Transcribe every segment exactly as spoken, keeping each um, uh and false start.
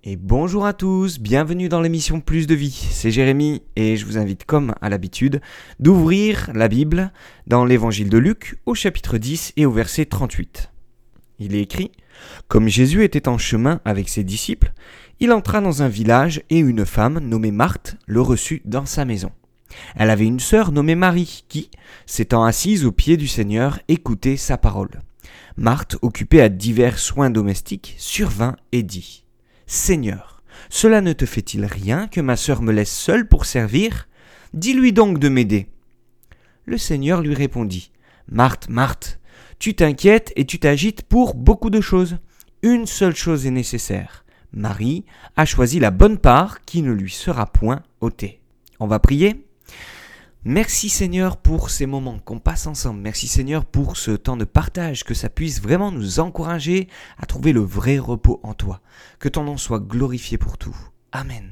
Et bonjour à tous, bienvenue dans l'émission Plus de Vie, c'est Jérémy et je vous invite comme à l'habitude d'ouvrir la Bible dans l'évangile de Luc au chapitre dix et au verset trente-huit. Il est écrit « Comme Jésus était en chemin avec ses disciples, il entra dans un village et une femme nommée Marthe le reçut dans sa maison. Elle avait une sœur nommée Marie qui, s'étant assise aux pieds du Seigneur, écoutait sa parole. Marthe, occupée à divers soins domestiques, survint et dit « Seigneur, cela ne te fait-il rien que ma sœur me laisse seule pour servir ? Dis-lui donc de m'aider. » Le Seigneur lui répondit « Marthe, Marthe, tu t'inquiètes et tu t'agites pour beaucoup de choses. Une seule chose est nécessaire. Marie a choisi la bonne part qui ne lui sera point ôtée. » On va prier ? Merci Seigneur pour ces moments qu'on passe ensemble. Merci Seigneur pour ce temps de partage, que ça puisse vraiment nous encourager à trouver le vrai repos en toi. Que ton nom soit glorifié pour tout. Amen.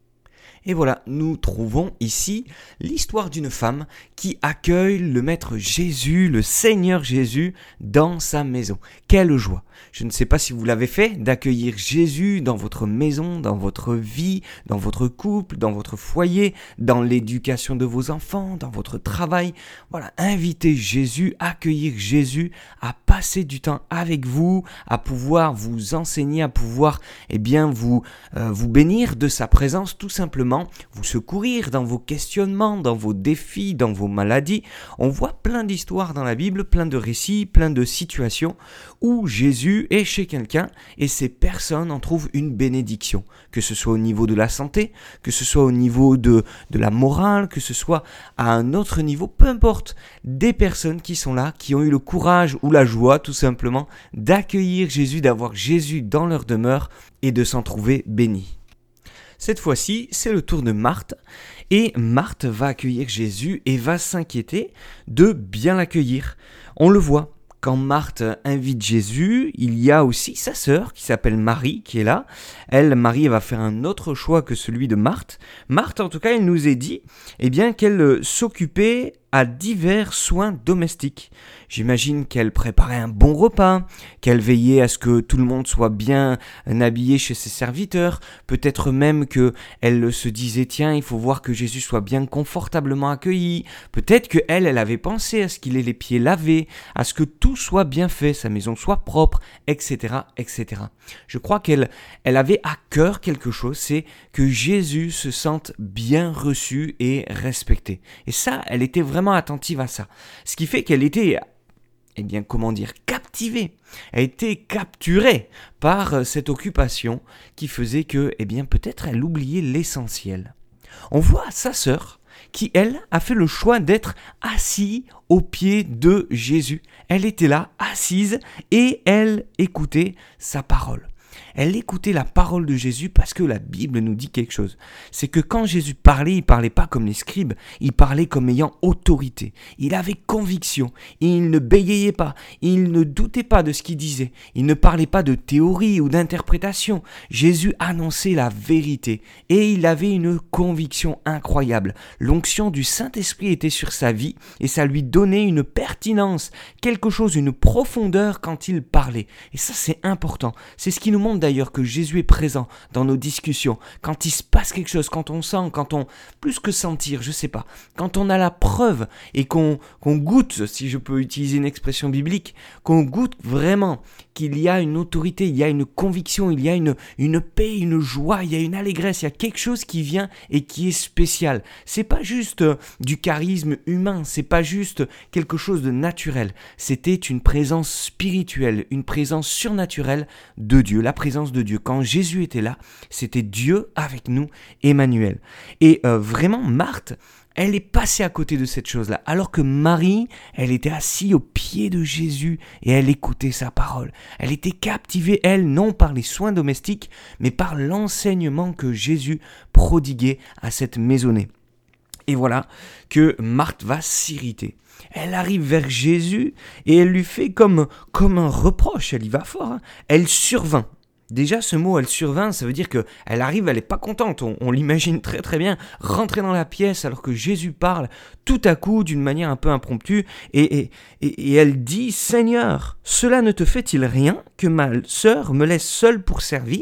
Et voilà, nous trouvons ici l'histoire d'une femme qui accueille le Maître Jésus, le Seigneur Jésus, dans sa maison. Quelle joie! Je ne sais pas si vous l'avez fait, d'accueillir Jésus dans votre maison, dans votre vie, dans votre couple, dans votre foyer, dans l'éducation de vos enfants, dans votre travail. Voilà, invitez Jésus, accueillir Jésus, à passer du temps avec vous, à pouvoir vous enseigner, à pouvoir eh bien, vous, euh, vous bénir de sa présence tout simplement. Vous secourir dans vos questionnements, dans vos défis, dans vos maladies. On voit plein d'histoires dans la Bible, plein de récits, plein de situations où Jésus est chez quelqu'un et ces personnes en trouvent une bénédiction. Que ce soit au niveau de la santé, que ce soit au niveau de, de la morale, que ce soit à un autre niveau, peu importe. Des personnes qui sont là, qui ont eu le courage ou la joie tout simplement d'accueillir Jésus, d'avoir Jésus dans leur demeure et de s'en trouver bénis. Cette fois-ci, c'est le tour de Marthe et Marthe va accueillir Jésus et va s'inquiéter de bien l'accueillir. On le voit, quand Marthe invite Jésus, il y a aussi sa sœur qui s'appelle Marie qui est là. Elle, Marie, elle va faire un autre choix que celui de Marthe. Marthe, en tout cas, elle nous est dit eh bien, qu'elle s'occupait à divers soins domestiques. J'imagine qu'elle préparait un bon repas, qu'elle veillait à ce que tout le monde soit bien habillé chez ses serviteurs, peut-être même qu'elle se disait « Tiens, il faut voir que Jésus soit bien confortablement accueilli », peut-être qu'elle, elle avait pensé à ce qu'il ait les pieds lavés, à ce que tout soit bien fait, sa maison soit propre, et cetera, et cetera. Je crois qu'elle elle avait à cœur quelque chose, c'est que Jésus se sente bien reçu et respecté. Et ça, elle était vraiment attentive à ça. Ce qui fait qu'elle était, eh bien, comment dire, captivée. Elle était capturée par cette occupation qui faisait que, eh bien, peut-être elle oubliait l'essentiel. On voit sa sœur qui, elle, a fait le choix d'être assise aux pieds de Jésus. Elle était là, assise, et elle écoutait sa parole. Elle écoutait la parole de Jésus parce que la Bible nous dit quelque chose. C'est que quand Jésus parlait, il parlait pas comme les scribes, il parlait comme ayant autorité. Il avait conviction, il ne bégayait pas, il ne doutait pas de ce qu'il disait, il ne parlait pas de théorie ou d'interprétation. Jésus annonçait la vérité et il avait une conviction incroyable. L'onction du Saint-Esprit était sur sa vie et ça lui donnait une pertinence, quelque chose, une profondeur quand il parlait. Et ça, c'est important. C'est ce qui nous montre d'ailleurs que Jésus est présent dans nos discussions. Quand il se passe quelque chose, quand on sent, quand on, plus que sentir, je sais pas, quand on a la preuve et qu'on, qu'on goûte, si je peux utiliser une expression biblique, qu'on goûte vraiment qu'il y a une autorité, il y a une conviction, il y a une, une paix, une joie, il y a une allégresse, il y a quelque chose qui vient et qui est spécial. C'est pas juste du charisme humain, c'est pas juste quelque chose de naturel. C'était une présence spirituelle, une présence surnaturelle de Dieu, la présence de Dieu. Quand Jésus était là, c'était Dieu avec nous, Emmanuel. Et euh, vraiment, Marthe, elle est passée à côté de cette chose-là, alors que Marie, elle était assise aux pieds de Jésus et elle écoutait sa parole. Elle était captivée, elle, non par les soins domestiques, mais par l'enseignement que Jésus prodiguait à cette maisonnée. Et voilà que Marthe va s'irriter. Elle arrive vers Jésus et elle lui fait comme, comme un reproche, elle y va fort, hein. Elle survint. Déjà, ce mot « elle survint », ça veut dire qu'elle arrive, elle n'est pas contente. On, on l'imagine très très bien rentrer dans la pièce alors que Jésus parle tout à coup d'une manière un peu impromptue. Et, et, et, et elle dit « Seigneur, cela ne te fait-il rien que ma sœur me laisse seule pour servir ?»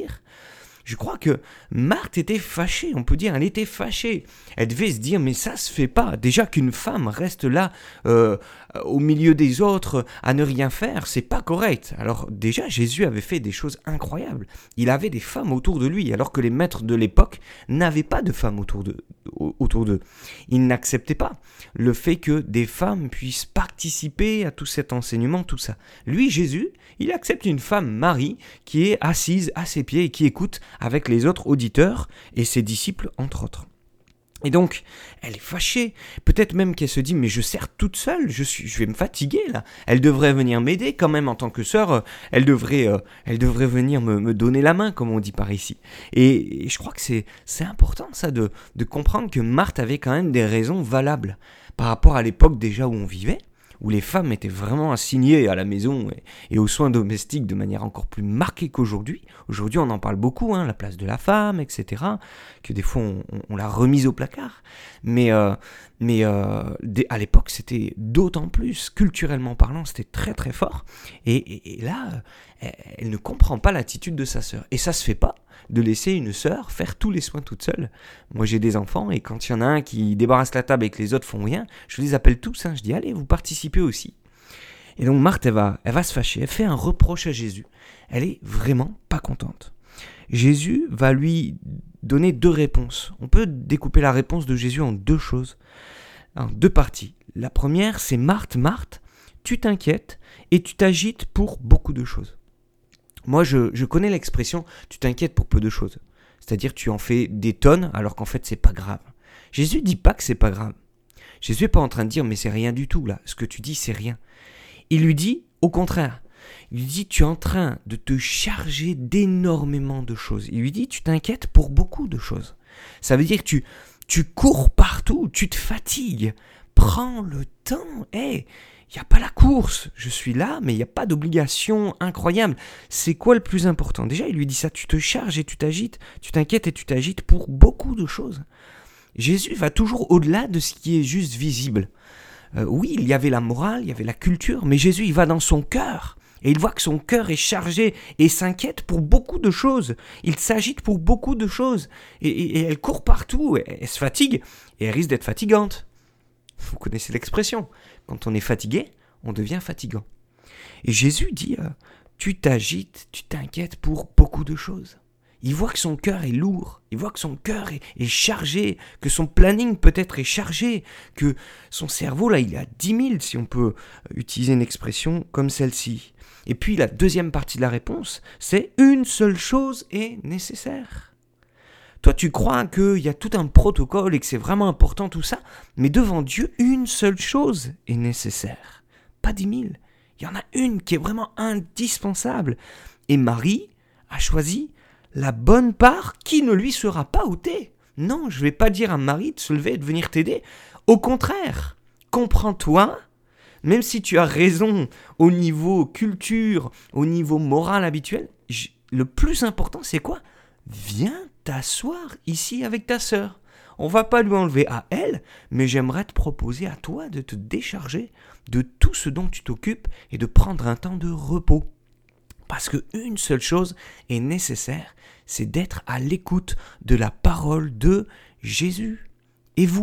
Je crois que Marthe était fâchée, on peut dire, elle était fâchée. Elle devait se dire, mais ça se fait pas. Déjà qu'une femme reste là, euh, au milieu des autres, à ne rien faire, c'est pas correct. Alors déjà, Jésus avait fait des choses incroyables. Il avait des femmes autour de lui, alors que les maîtres de l'époque n'avaient pas de femmes autour de, autour d'eux. Ils n'acceptaient pas le fait que des femmes puissent participer à tout cet enseignement, tout ça. Lui, Jésus, il accepte une femme, Marie, qui est assise à ses pieds et qui écoute avec les autres auditeurs et ses disciples, entre autres. Et donc, elle est fâchée, peut-être même qu'elle se dit, mais je sers toute seule, je, suis, je vais me fatiguer là. Elle devrait venir m'aider quand même en tant que sœur, elle devrait, euh, elle devrait venir me, me donner la main, comme on dit par ici. Et, et je crois que c'est, c'est important ça, de, de comprendre que Marthe avait quand même des raisons valables par rapport à l'époque déjà où on vivait, où les femmes étaient vraiment assignées à la maison et, et aux soins domestiques de manière encore plus marquée qu'aujourd'hui. Aujourd'hui, on en parle beaucoup, hein, la place de la femme, et cetera, que des fois, on, on, on l'a remise au placard. Mais, euh, mais euh, des, à l'époque, c'était d'autant plus, culturellement parlant, c'était très très fort. Et, et, et là, elle, elle ne comprend pas l'attitude de sa sœur. Et ça se fait pas de laisser une sœur faire tous les soins toute seule. Moi, j'ai des enfants, et quand il y en a un qui débarrasse la table et que les autres font rien, je les appelle tous, hein, je dis, allez, vous participez aussi. Et donc, Marthe, elle va, elle va se fâcher, elle fait un reproche à Jésus. Elle est vraiment pas contente. Jésus va lui donner deux réponses. On peut découper la réponse de Jésus en deux choses, en deux parties. La première, c'est Marthe, Marthe, tu t'inquiètes et tu t'agites pour beaucoup de choses. Moi, je, je connais l'expression « tu t'inquiètes pour peu de choses ». C'est-à-dire tu en fais des tonnes alors qu'en fait, c'est pas grave. Jésus dit pas que c'est pas grave. Jésus n'est pas en train de dire « mais c'est rien du tout là, ce que tu dis, c'est rien ». Il lui dit au contraire. Il lui dit « tu es en train de te charger d'énormément de choses ». Il lui dit « tu t'inquiètes pour beaucoup de choses ». Ça veut dire que tu, tu cours partout, tu te fatigues. Prends le temps, hé hey, il n'y a pas la course, je suis là, mais il n'y a pas d'obligation incroyable. C'est quoi le plus important ? Déjà, il lui dit ça, tu te charges et tu t'agites, tu t'inquiètes et tu t'agites pour beaucoup de choses. Jésus va toujours au-delà de ce qui est juste visible. Euh, oui, il y avait la morale, il y avait la culture, mais Jésus, il va dans son cœur. Et il voit que son cœur est chargé et s'inquiète pour beaucoup de choses. Il s'agite pour beaucoup de choses. Et, et, et elle court partout, elle, elle se fatigue, et elle risque d'être fatigante. Vous connaissez l'expression. Quand on est fatigué, on devient fatigant. Et Jésus dit, euh, tu t'agites, tu t'inquiètes pour beaucoup de choses. Il voit que son cœur est lourd, il voit que son cœur est, est chargé, que son planning peut-être est chargé, que son cerveau, là, il est à dix mille, si on peut utiliser une expression comme celle-ci. Et puis la deuxième partie de la réponse, c'est une seule chose est nécessaire. Toi, tu crois qu'il y a tout un protocole et que c'est vraiment important tout ça, mais devant Dieu, une seule chose est nécessaire. Pas dix mille. Il y en a une qui est vraiment indispensable. Et Marie a choisi la bonne part qui ne lui sera pas ôtée. Non, je ne vais pas dire à Marie de se lever et de venir t'aider. Au contraire, comprends-toi, même si tu as raison au niveau culture, au niveau moral habituel, le plus important, c'est quoi ? Viens t'asseoir ici avec ta sœur. On va pas lui enlever à elle, mais j'aimerais te proposer à toi de te décharger de tout ce dont tu t'occupes et de prendre un temps de repos. Parce qu'une seule chose est nécessaire, c'est d'être à l'écoute de la parole de Jésus. Et vous ?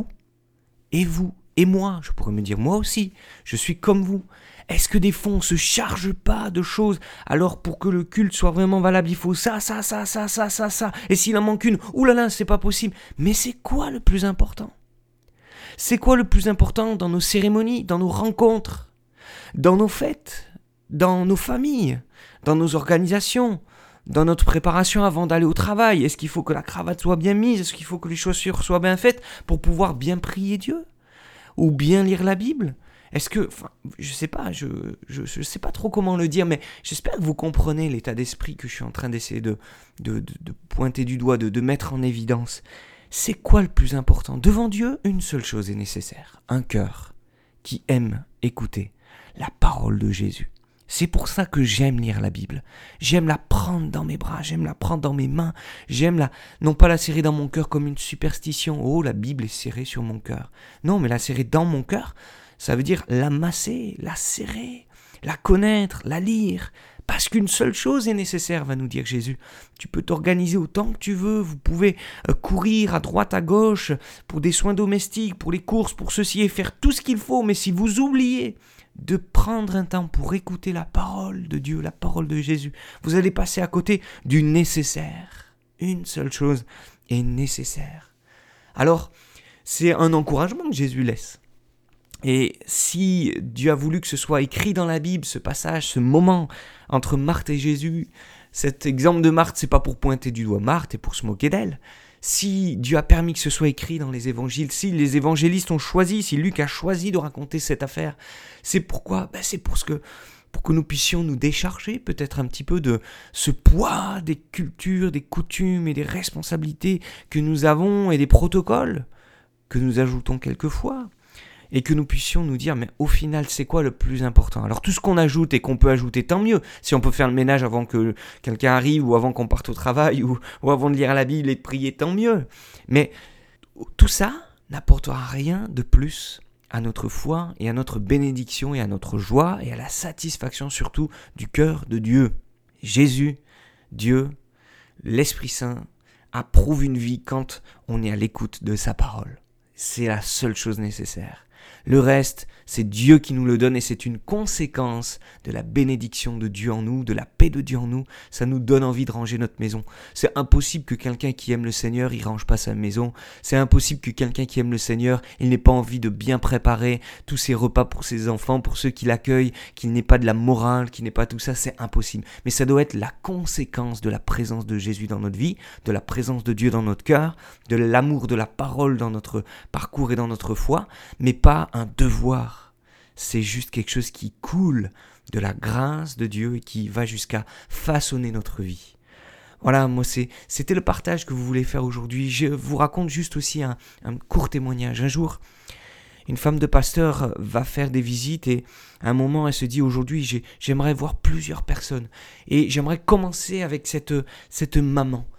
Et vous ? Et moi ? Je pourrais me dire, moi aussi, je suis comme vous. Est-ce que des fois on ne se charge pas de choses ? Alors pour que le culte soit vraiment valable, il faut ça, ça, ça, ça, ça, ça, ça. Et s'il en manque une, oulala, c'est pas possible. Mais c'est quoi le plus important ? C'est quoi le plus important dans nos cérémonies, dans nos rencontres, dans nos fêtes, dans nos familles, dans nos organisations, dans notre préparation avant d'aller au travail ? Est-ce qu'il faut que la cravate soit bien mise ? Est-ce qu'il faut que les chaussures soient bien faites pour pouvoir bien prier Dieu ? Ou bien lire la Bible ? Est-ce que, enfin, je sais pas, je, je, je sais pas trop comment le dire, mais j'espère que vous comprenez l'état d'esprit que je suis en train d'essayer de, de, de, de pointer du doigt, de, de mettre en évidence. C'est quoi le plus important ? Devant Dieu, une seule chose est nécessaire. Un cœur qui aime écouter la parole de Jésus. C'est pour ça que j'aime lire la Bible. J'aime la prendre dans mes bras, j'aime la prendre dans mes mains. J'aime la, non pas la serrer dans mon cœur comme une superstition. Oh, la Bible est serrée sur mon cœur. Non, mais la serrer dans mon cœur, ça veut dire la masser, la serrer, la connaître, la lire, Parce qu'une seule chose est nécessaire, va nous dire Jésus. Tu peux t'organiser autant que tu veux, vous pouvez euh, courir à droite, à gauche, pour des soins domestiques, pour les courses, pour ceci, et faire tout ce qu'il faut, mais si vous oubliez de prendre un temps pour écouter la parole de Dieu, la parole de Jésus, vous allez passer à côté du nécessaire. Une seule chose est nécessaire. Alors, c'est un encouragement que Jésus laisse. Et si Dieu a voulu que ce soit écrit dans la Bible, ce passage, ce moment entre Marthe et Jésus, cet exemple de Marthe, c'est pas pour pointer du doigt Marthe et pour se moquer d'elle. Si Dieu a permis que ce soit écrit dans les évangiles, si les évangélistes ont choisi, si Luc a choisi de raconter cette affaire, c'est pourquoi ben c'est pour, ce que, pour que nous puissions nous décharger peut-être un petit peu de ce poids des cultures, des coutumes et des responsabilités que nous avons et des protocoles que nous ajoutons quelquefois. Et que nous puissions nous dire, mais au final, c'est quoi le plus important ? Alors tout ce qu'on ajoute et qu'on peut ajouter, tant mieux. Si on peut faire le ménage avant que quelqu'un arrive, ou avant qu'on parte au travail, ou, ou avant de lire la Bible et de prier, tant mieux. Mais tout ça n'apportera rien de plus à notre foi et à notre bénédiction et à notre joie et à la satisfaction surtout du cœur de Dieu. Jésus, Dieu, l'Esprit Saint approuve une vie quand on est à l'écoute de sa parole. C'est la seule chose nécessaire. Le reste, c'est Dieu qui nous le donne et c'est une conséquence de la bénédiction de Dieu en nous, de la paix de Dieu en nous. Ça nous donne envie de ranger notre maison. C'est impossible que quelqu'un qui aime le Seigneur, il range pas sa maison. C'est impossible que quelqu'un qui aime le Seigneur, il n'ait pas envie de bien préparer tous ses repas pour ses enfants, pour ceux qui l'accueillent, qu'il n'ait pas de la morale, qu'il n'ait pas tout ça. C'est impossible. Mais ça doit être la conséquence de la présence de Jésus dans notre vie, de la présence de Dieu dans notre cœur, de l'amour de la parole dans notre parcours et dans notre foi, mais pas un devoir. C'est juste quelque chose qui coule de la grâce de Dieu et qui va jusqu'à façonner notre vie. Voilà, moi c'est, c'était le partage que vous voulez faire aujourd'hui. Je vous raconte juste aussi un, un court témoignage. Un jour, une femme de pasteur va faire des visites et à un moment elle se dit aujourd'hui j'ai, j'aimerais voir plusieurs personnes et j'aimerais commencer avec cette, cette maman.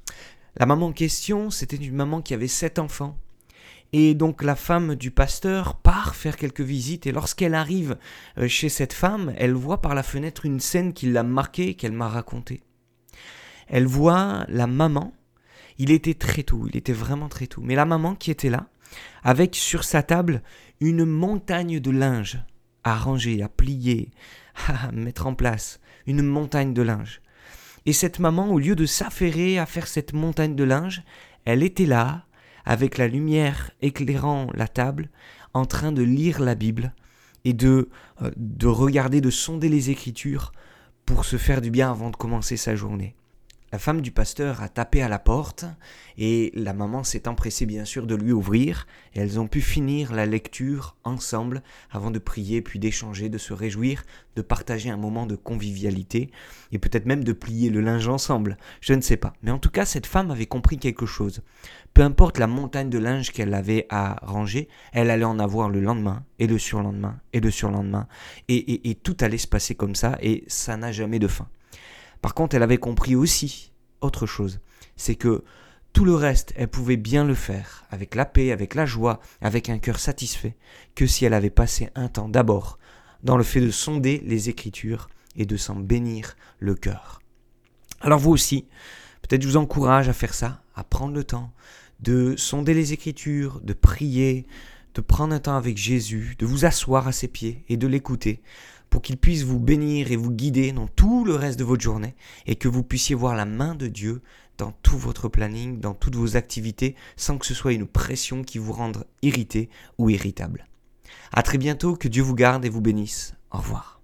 La maman en question, c'était une maman qui avait sept enfants. Et donc la femme du pasteur part faire quelques visites et lorsqu'elle arrive chez cette femme, elle voit par la fenêtre une scène qui l'a marquée et qu'elle m'a racontée. Elle voit la maman, il était très tôt, il était vraiment très tôt, mais la maman qui était là, avec sur sa table une montagne de linge à ranger, à plier, à mettre en place, une montagne de linge. Et cette maman, au lieu de s'affairer à faire cette montagne de linge, elle était là, avec la lumière éclairant la table, en train de lire la Bible et de, euh, de regarder, de sonder les Écritures pour se faire du bien avant de commencer sa journée. La femme du pasteur a tapé à la porte et la maman s'est empressée bien sûr de lui ouvrir et elles ont pu finir la lecture ensemble avant de prier puis d'échanger, de se réjouir, de partager un moment de convivialité et peut-être même de plier le linge ensemble, je ne sais pas. Mais en tout cas, cette femme avait compris quelque chose. Peu importe la montagne de linge qu'elle avait à ranger, elle allait en avoir le lendemain et le surlendemain et le surlendemain et, et, et tout allait se passer comme ça et ça n'a jamais de fin. Par contre, elle avait compris aussi autre chose, c'est que tout le reste, elle pouvait bien le faire, avec la paix, avec la joie, avec un cœur satisfait, que si elle avait passé un temps d'abord dans le fait de sonder les Écritures et de s'en bénir le cœur. Alors vous aussi, peut-être je vous encourage à faire ça, à prendre le temps de sonder les Écritures, de prier, de prendre un temps avec Jésus, de vous asseoir à ses pieds et de l'écouter, pour qu'il puisse vous bénir et vous guider dans tout le reste de votre journée et que vous puissiez voir la main de Dieu dans tout votre planning, dans toutes vos activités, sans que ce soit une pression qui vous rende irrité ou irritable. À très bientôt, que Dieu vous garde et vous bénisse. Au revoir.